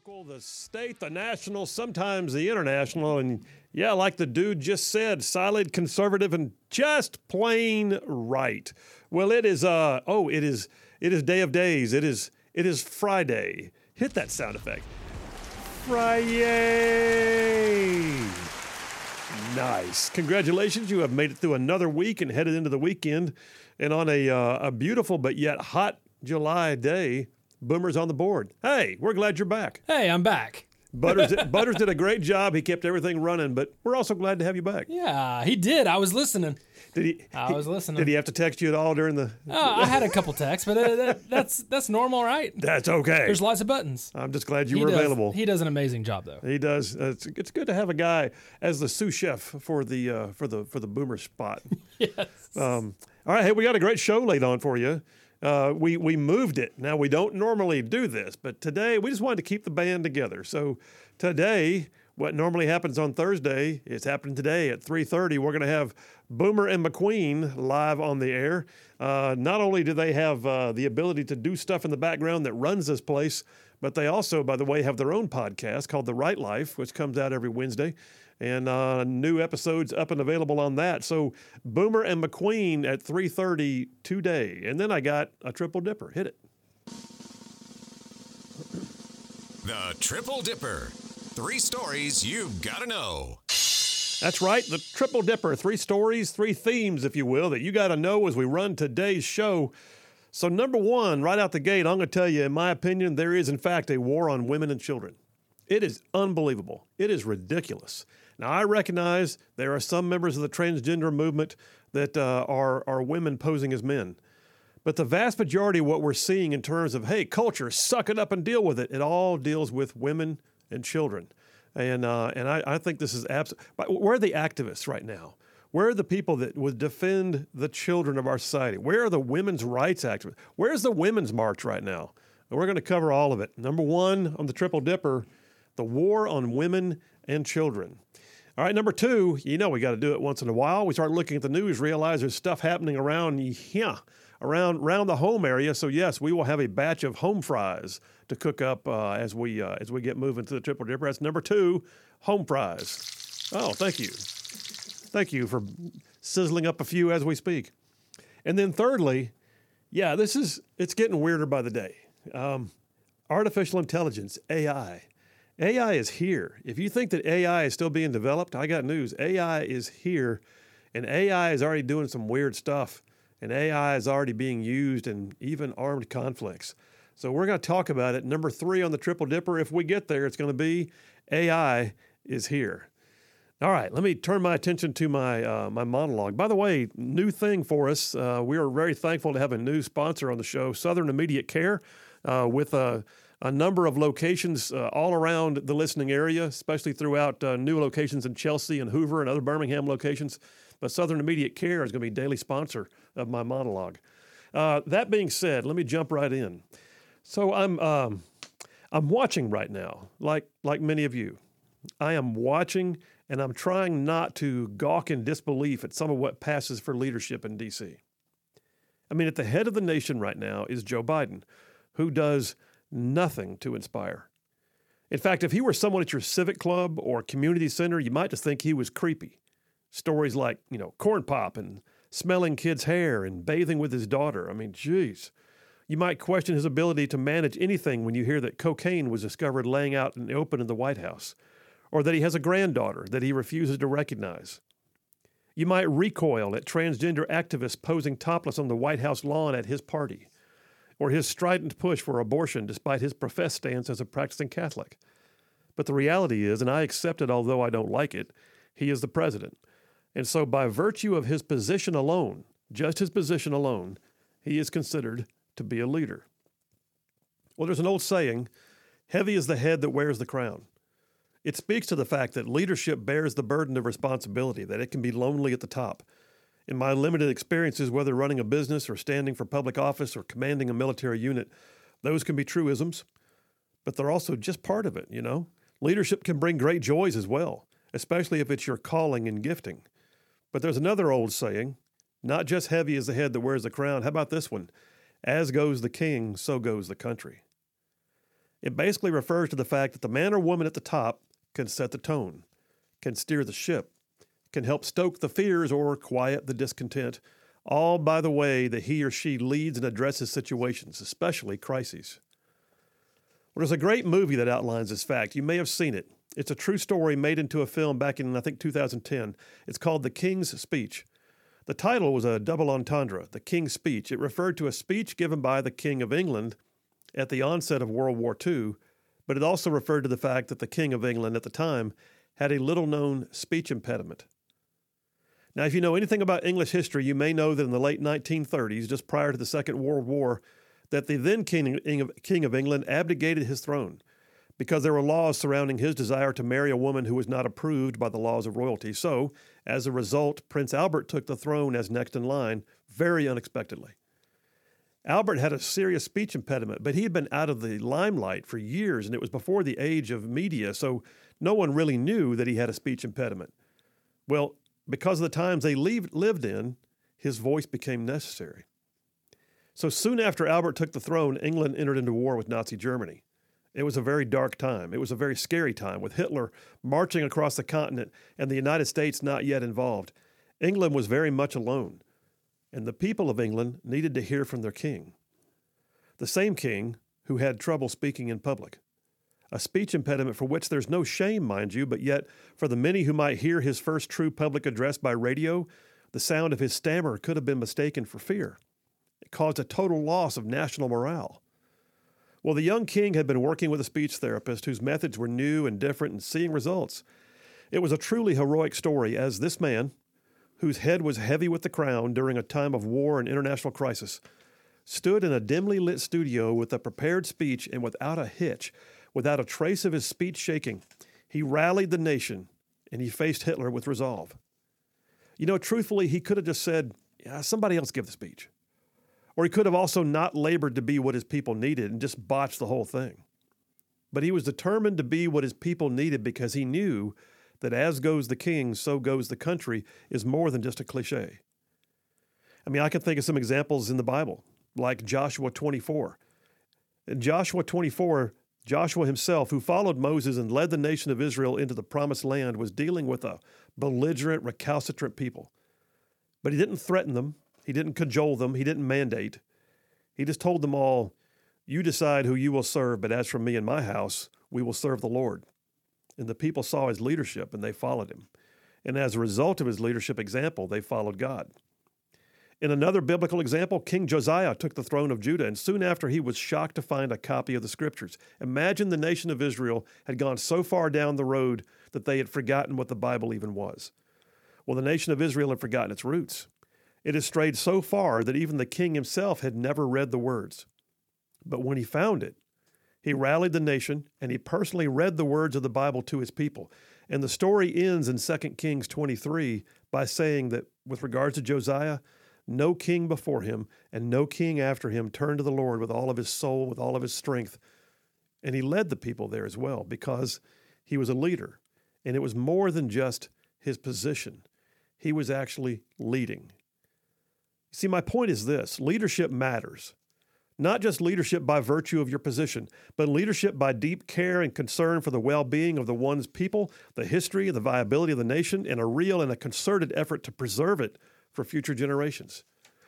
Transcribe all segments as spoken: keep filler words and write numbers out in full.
local, the state, the national, sometimes the international. And yeah, like the dude just said, solid, conservative, and just plain right. Well, it is, uh, oh, it is, it is day of days. It is, it is Friday. Hit that sound effect. Friday. Nice. Congratulations. You have made it through another week and headed into the weekend. And on a, uh, a beautiful but yet hot July day, Boomer's on the board. Hey, we're glad you're back. Hey, I'm back. Butters, Butters did a great job. He kept everything running, but we're also glad to have you back. Yeah, he did. I was listening. Did he? I was listening. Did he have to text you at all during the? Oh, I had a couple texts, but uh, that, that's that's normal, right? That's okay. There's lots of buttons. I'm just glad you he were does, available. He does an amazing job, though. He does. Uh, it's, it's good to have a guy as the sous chef for the uh, for the for the Boomer spot. Yes. Um, all right. Hey, we got a great show laid on for you. Uh, we we moved it. Now, we don't normally do this, but today we just wanted to keep the band together. So today, what normally happens on Thursday is happening today at three thirty. We're going to have Boomer and McQueen live on the air. Uh, not only do they have uh, the ability to do stuff in the background that runs this place, but they also, by the way, have their own podcast called The Right Life, which comes out every Wednesday. And uh, new episodes up and available on that. So Boomer and McQueen at three thirty today. And then I got a Triple Dipper. Hit it. The Triple Dipper. Three stories you've got to know. That's right, the Triple Dipper. Three stories, three themes, if you will, that you got to know as we run today's show. So number one, right out the gate, I'm going to tell you, in my opinion, there is, in fact, a war on women and children. It is unbelievable. It is ridiculous. Now, I recognize there are some members of the transgender movement that uh, are, are women posing as men. But the vast majority of what we're seeing in terms of, hey, culture, suck it up and deal with it, it all deals with women and children. And uh, and I, I think this is absolutely... Where are the activists right now? Where are the people that would defend the children of our society? Where are the women's rights activists? Where's the Women's March right now? And we're going to cover all of it. Number one on the Triple Dipper, the war on women and children. All right, number two, you know we got to do it once in a while. We start looking at the news, realize there's stuff happening around, yeah, around around the home area. So yes, we will have a batch of home fries to cook up uh, as we uh, as we get moving to the Triple Dipper. That's number two, home fries. Oh, thank you, thank you for sizzling up a few as we speak. And then thirdly, yeah, this is it's getting weirder by the day. Um, artificial intelligence, A I. A I is here. If you think that A I is still being developed, I got news. A I is here, and A I is already doing some weird stuff, and A I is already being used in even armed conflicts. So we're going to talk about it. Number three on the Triple Dipper, if we get there, it's going to be A I is here. All right, let me turn my attention to my uh, my monologue. By the way, new thing for us. Uh, we are very thankful to have a new sponsor on the show, Southern Immediate Care, uh, with a A number of locations uh, all around the listening area, especially throughout uh, new locations in Chelsea and Hoover and other Birmingham locations. But Southern Immediate Care is going to be a daily sponsor of my monologue. Uh, that being said, let me jump right in. So I'm um, I'm watching right now, like like many of you. I am watching, and I'm trying not to gawk in disbelief at some of what passes for leadership in D C. I mean, at the head of the nation right now is Joe Biden, who does nothing to inspire. In fact, if he were someone at your civic club or community center, you might just think he was creepy. Stories like, you know, corn pop and smelling kids' hair and bathing with his daughter. I mean, geez. You might question his ability to manage anything when you hear that cocaine was discovered laying out in the open in the White House, or that he has a granddaughter that he refuses to recognize. You might recoil at transgender activists posing topless on the White House lawn at his party, or his strident push for abortion despite his professed stance as a practicing Catholic. But the reality is, and I accept it although I don't like it, he is the president. And so by virtue of his position alone, just his position alone, he is considered to be a leader. Well, there's an old saying, heavy is the head that wears the crown. It speaks to the fact that leadership bears the burden of responsibility, that it can be lonely at the top. In my limited experiences, whether running a business or standing for public office or commanding a military unit, those can be truisms, but they're also just part of it, you know? Leadership can bring great joys as well, especially if it's your calling and gifting. But there's another old saying, not just heavy is the head that wears the crown. How about this one? As goes the king, so goes the country. It basically refers to the fact that the man or woman at the top can set the tone, can steer the ship, can help stoke the fears or quiet the discontent, all by the way that he or she leads and addresses situations, especially crises. Well, there's a great movie that outlines this fact. You may have seen it. It's a true story made into a film back in, I think, two thousand ten. It's called The King's Speech. The title was a double entendre, The King's Speech. It referred to a speech given by the King of England at the onset of World War Two, but it also referred to the fact that the King of England at the time had a little-known speech impediment. Now, if you know anything about English history, you may know that in the late nineteen thirties, just prior to the Second World War, that the then King of, King of England abdicated his throne because there were laws surrounding his desire to marry a woman who was not approved by the laws of royalty. So, as a result, Prince Albert took the throne as next in line, very unexpectedly. Albert had a serious speech impediment, but he had been out of the limelight for years, and it was before the age of media, so no one really knew that he had a speech impediment. Well, because of the times they leave, lived in, his voice became necessary. So soon after Albert took the throne, England entered into war with Nazi Germany. It was a very dark time. It was a very scary time, with Hitler marching across the continent and the United States not yet involved. England was very much alone, and the people of England needed to hear from their king. The same king who had trouble speaking in public. A speech impediment for which there's no shame, mind you, but yet for the many who might hear his first true public address by radio, the sound of his stammer could have been mistaken for fear. It caused a total loss of national morale. Well, the young king had been working with a speech therapist whose methods were new and different and seeing results. It was a truly heroic story as this man, whose head was heavy with the crown during a time of war and international crisis, stood in a dimly lit studio with a prepared speech and without a hitch, without a trace of his speech shaking. He rallied the nation and he faced Hitler with resolve. You know, truthfully, he could have just said, yeah, somebody else give the speech. Or he could have also not labored to be what his people needed and just botched the whole thing. But he was determined to be what his people needed because he knew that as goes the king, so goes the country is more than just a cliche. I mean, I can think of some examples in the Bible, like Joshua twenty-four. In Joshua twenty-four, Joshua himself, who followed Moses and led the nation of Israel into the promised land, was dealing with a belligerent, recalcitrant people. But he didn't threaten them. He didn't cajole them. He didn't mandate. He just told them all, you decide who you will serve, but as for me and my house, we will serve the Lord. And the people saw his leadership and they followed him. And as a result of his leadership example, they followed God. In another biblical example, King Josiah took the throne of Judah, and soon after he was shocked to find a copy of the scriptures. Imagine the nation of Israel had gone so far down the road that they had forgotten what the Bible even was. Well, the nation of Israel had forgotten its roots. It had strayed so far that even the king himself had never read the words. But when he found it, he rallied the nation and he personally read the words of the Bible to his people. And the story ends in Second Kings twenty-three by saying that with regards to Josiah, no king before him and no king after him turned to the Lord with all of his soul, with all of his strength. And he led the people there as well because he was a leader. And it was more than just his position. He was actually leading. See, my point is this: leadership matters. Not just leadership by virtue of your position, but leadership by deep care and concern for the well-being of the one's people, the history, the viability of the nation, and a real and a concerted effort to preserve it for future generations.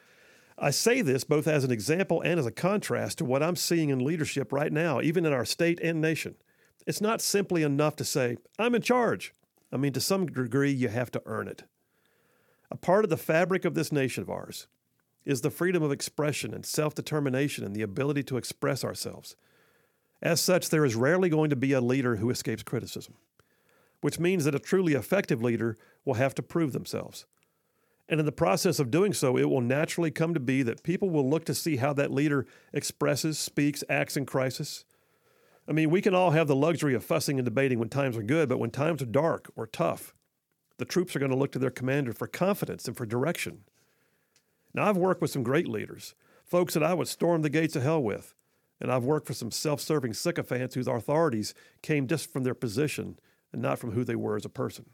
I say this both as an example and as a contrast to what I'm seeing in leadership right now, even in our state and nation. It's not simply enough to say, I'm in charge. I mean, to some degree, you have to earn it. A part of the fabric of this nation of ours is the freedom of expression and self-determination and the ability to express ourselves. As such, there is rarely going to be a leader who escapes criticism, which means that a truly effective leader will have to prove themselves. And in the process of doing so, it will naturally come to be that people will look to see how that leader expresses, speaks, acts in crisis. I mean, we can all have the luxury of fussing and debating when times are good, but when times are dark or tough, the troops are going to look to their commander for confidence and for direction. Now, I've worked with some great leaders, folks that I would storm the gates of hell with, and I've worked for some self-serving sycophants whose authorities came just from their position and not from who they were as a person.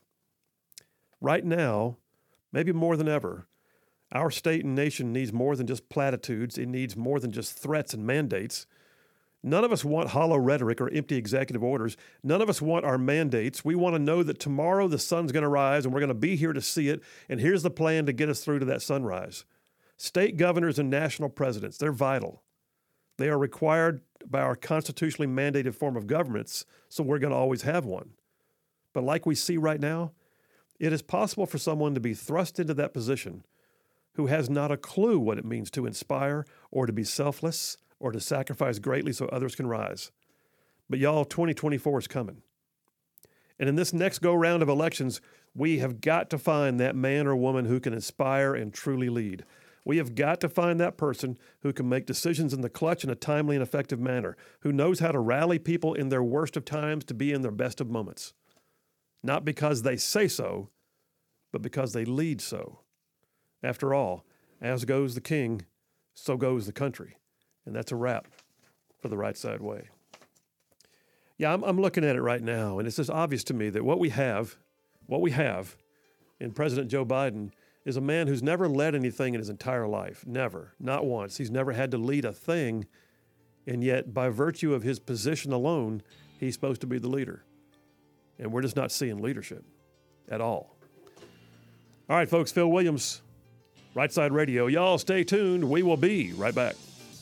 Right now, maybe more than ever, our state and nation needs more than just platitudes. It needs more than just threats and mandates. None of us want hollow rhetoric or empty executive orders. None of us want our mandates. We want to know that tomorrow the sun's going to rise and we're going to be here to see it. And here's the plan to get us through to that sunrise. State governors and national presidents, they're vital. They are required by our constitutionally mandated form of governments, so we're going to always have one. But like we see right now, it is possible for someone to be thrust into that position who has not a clue what it means to inspire or to be selfless or to sacrifice greatly so others can rise. But y'all, twenty twenty-four is coming. And in this next go-round of elections, we have got to find that man or woman who can inspire and truly lead. We have got to find that person who can make decisions in the clutch in a timely and effective manner, who knows how to rally people in their worst of times to be in their best of moments. Not because they say so, but because they lead so. After all, as goes the king, so goes the country. And that's a wrap for the Right Side Way. Yeah, I'm, I'm looking at it right now, and it's just obvious to me that what we have, what we have in President Joe Biden is a man who's never led anything in his entire life. Never. Not once. He's never had to lead a thing, and yet by virtue of his position alone, he's supposed to be the leader. And we're just not seeing leadership at all. All right, folks, Phil Williams, Right Side Radio. Y'all stay tuned. We will be right back.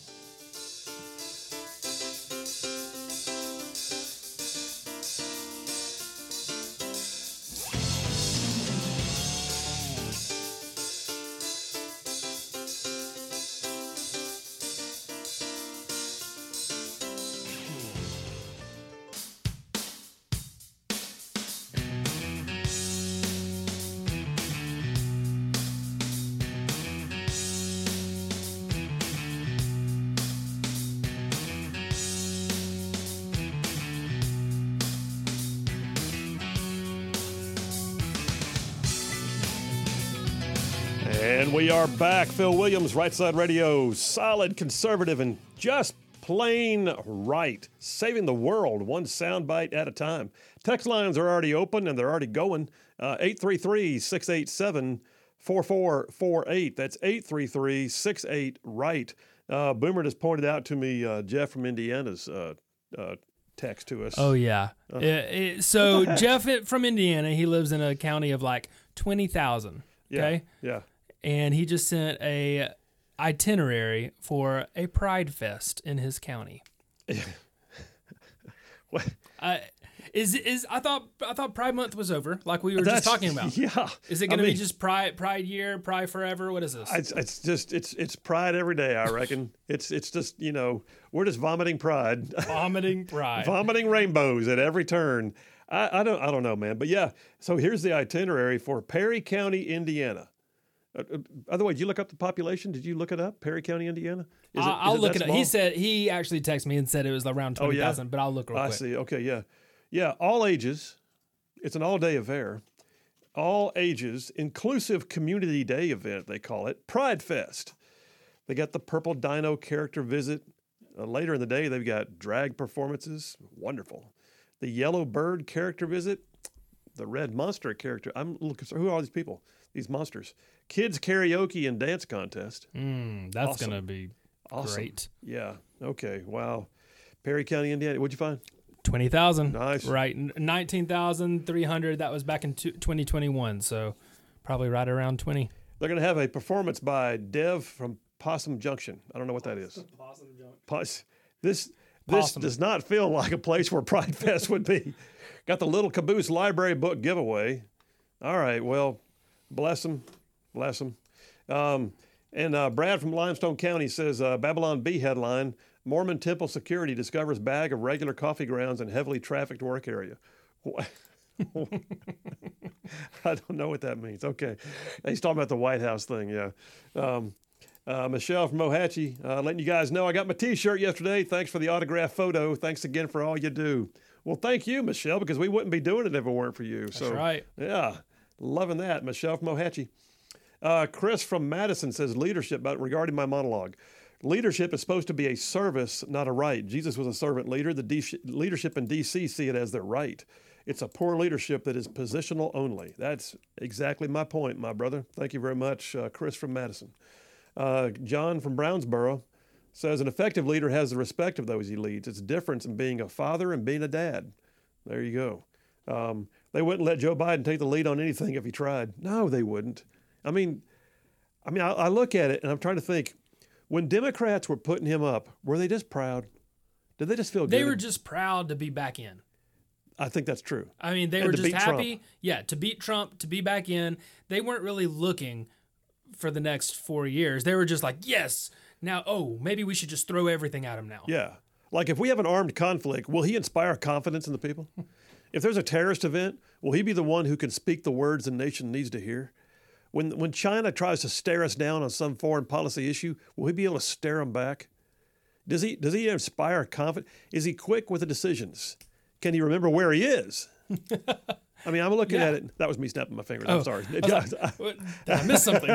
And we are back. Phil Williams, Right Side Radio, solid conservative and just plain right, saving the world one soundbite at a time. Text lines are already open and they're already going. Uh, eight three three, six eight seven, four four four eight. That's eight three three, six eight, right. Uh, Boomer just pointed out to me, uh, Jeff from Indiana's uh, uh, text to us. Oh, yeah. Uh, it, it, so Jeff from Indiana, he lives in a county of like twenty thousand. Okay? Yeah, yeah. And he just sent a itinerary for a Pride Fest in his county. What? Uh, is is I thought I thought Pride Month was over, like we were That's, just talking about. Yeah. Is it going to be be just Pride Pride Year, Pride Forever? What is this? It's, it's just it's it's Pride every day. I reckon it's it's just you know we're just vomiting pride, Vomiting Pride, vomiting rainbows at every turn. I, I don't I don't know, man, but yeah. So here's the itinerary for Perry County, Indiana. Uh, uh, by the way, did you look up the population? Did you look it up? Perry County, Indiana? Is I'll, it, I'll is it look that it up. small? He said he actually texted me and said it was around twenty thousand, oh, yeah. but I'll look real I quick. see. Okay, yeah. Yeah, all ages. It's an all-day affair. All ages, inclusive community day event, they call it. Pride Fest. They got the Purple Dino character visit. Uh, later in the day, they've got drag performances. Wonderful. The Yellow Bird character visit. The Red Monster character. I'm a little concerned. Who are all these people? These monsters. Kids karaoke and dance contest. Mm, that's Awesome. going to be Awesome. great. Yeah. Okay. Wow. Perry County, Indiana. What'd you find? twenty thousand. Nice. Right. nineteen thousand three hundred. That was back in twenty twenty-one. So probably right around twenty. They're going to have a performance by Dev from Possum Junction. I don't know what that is. Possum Junction. Pos- this this Possum. does not feel like a place where Pride Fest would be. Got the Little Caboose Library book giveaway. All right. Well, bless them. Bless them. Um, and uh, Brad from Limestone County says, uh, Babylon Bee headline, Mormon Temple security discovers bag of regular coffee grounds in heavily trafficked work area. I don't know what that means. Okay. He's talking about the White House thing, yeah. Um, uh, Michelle from Mohatchie, uh, letting you guys know I got my T-shirt yesterday. Thanks for the autograph photo. Thanks again for all you do. Well, thank you, Michelle, because we wouldn't be doing it if it weren't for you. That's so, right. Yeah, loving that. Michelle from Mohatchie. Uh, Chris from Madison says leadership, but regarding my monologue. Leadership is supposed to be a service, not a right. Jesus was a servant leader. The D- leadership in D C see it as their right. It's a poor leadership that is positional only. That's exactly my point, my brother. Thank you very much, uh, Chris from Madison. Uh, John from Brownsboro. says an effective leader has the respect of those he leads. It's a difference in being a father and being a dad. There you go. Um, they wouldn't let Joe Biden take the lead on anything if he tried. No, they wouldn't. I mean, I mean, I, I look at it and I'm trying to think, when Democrats were putting him up, were they just proud? Did they just feel good? They were just proud to be back in. I think that's true. I mean, they And were to just beat happy. Trump. Yeah, to beat Trump, to be back in. They weren't really looking for the next four years. They were just like, yes, now, oh, maybe we should just throw everything at him now. Yeah. Like if we have an armed conflict, will he inspire confidence in the people? If there's a terrorist event, will he be the one who can speak the words the nation needs to hear? When when China tries to stare us down on some foreign policy issue, will he be able to stare them back? Does he does he inspire confidence? Is he quick with the decisions? Can he remember where he is? I mean, I'm looking Yeah. at it. That was me snapping my fingers. Oh, I'm sorry. I was like, what? Did I miss something?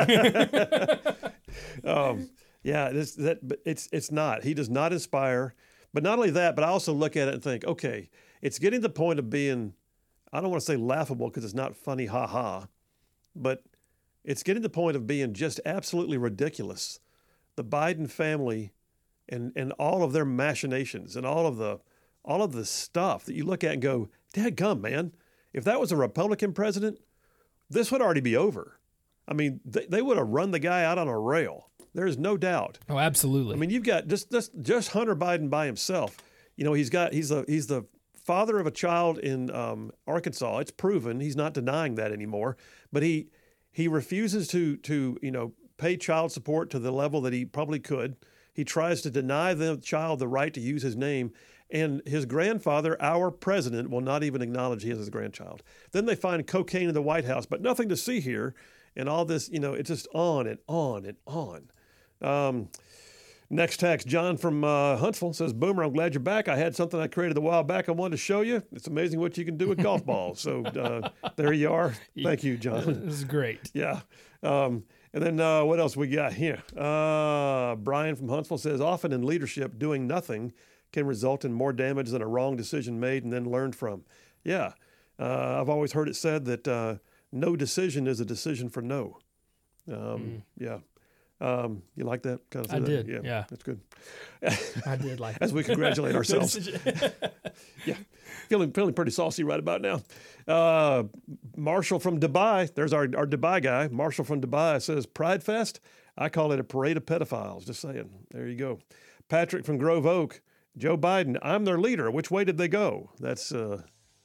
um, yeah, this, that, but it's it's not. He does not inspire. But not only that, but I also look at it and think, okay, it's getting to the point of being, I don't want to say laughable because it's not funny, ha ha, but it's getting to the point of being just absolutely ridiculous. The Biden family and and all of their machinations and all of the all of the stuff that you look at and go, dadgum, man, if that was a Republican president, this would already be over. I mean, they, they would have run the guy out on a rail. There's no doubt. Oh, absolutely. I mean, you've got just just just Hunter Biden by himself. You know, he's got he's the he's the father of a child in um, Arkansas. It's proven. He's not denying that anymore. But he he refuses to to you know pay child support to the level that he probably could. He tries to deny the child the right to use his name. And his grandfather, our president, will not even acknowledge he is his grandchild. Then they find cocaine in the White House, but nothing to see here. And all this, you know, it's just on and on and on. Um, next text, John from uh, Huntsville says, Boomer, I'm glad you're back. I had something I created a while back I wanted to show you. It's amazing what you can do with golf balls. So uh, there you are. Thank you, John. This is great. Yeah. Um, and then uh, what else we got here? Uh, Brian from Huntsville says, often in leadership, doing nothing can result in more damage than a wrong decision made and then learned from. Yeah. Uh, I've always heard it said that uh, no decision is a decision for no. Um, mm. Yeah. Um, you like that kind of thing? I did. Yeah, yeah. That's good. I did like As we congratulate ourselves. Yeah. Feeling feeling pretty saucy right about now. Uh, Marshall from Dubai. There's our, our Dubai guy. Marshall from Dubai says, Pride Fest? I call it a parade of pedophiles. Just saying. There you go. Patrick from Grove Oak. Joe Biden, I'm their leader. Which way did they go? That's uh,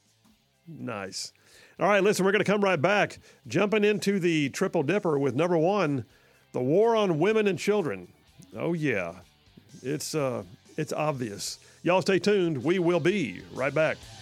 nice. All right, listen, we're going to come right back. Jumping into the Triple Dipper with number one, the war on women and children. Oh, yeah. It's uh, it's obvious. Y'all stay tuned. We will be right back.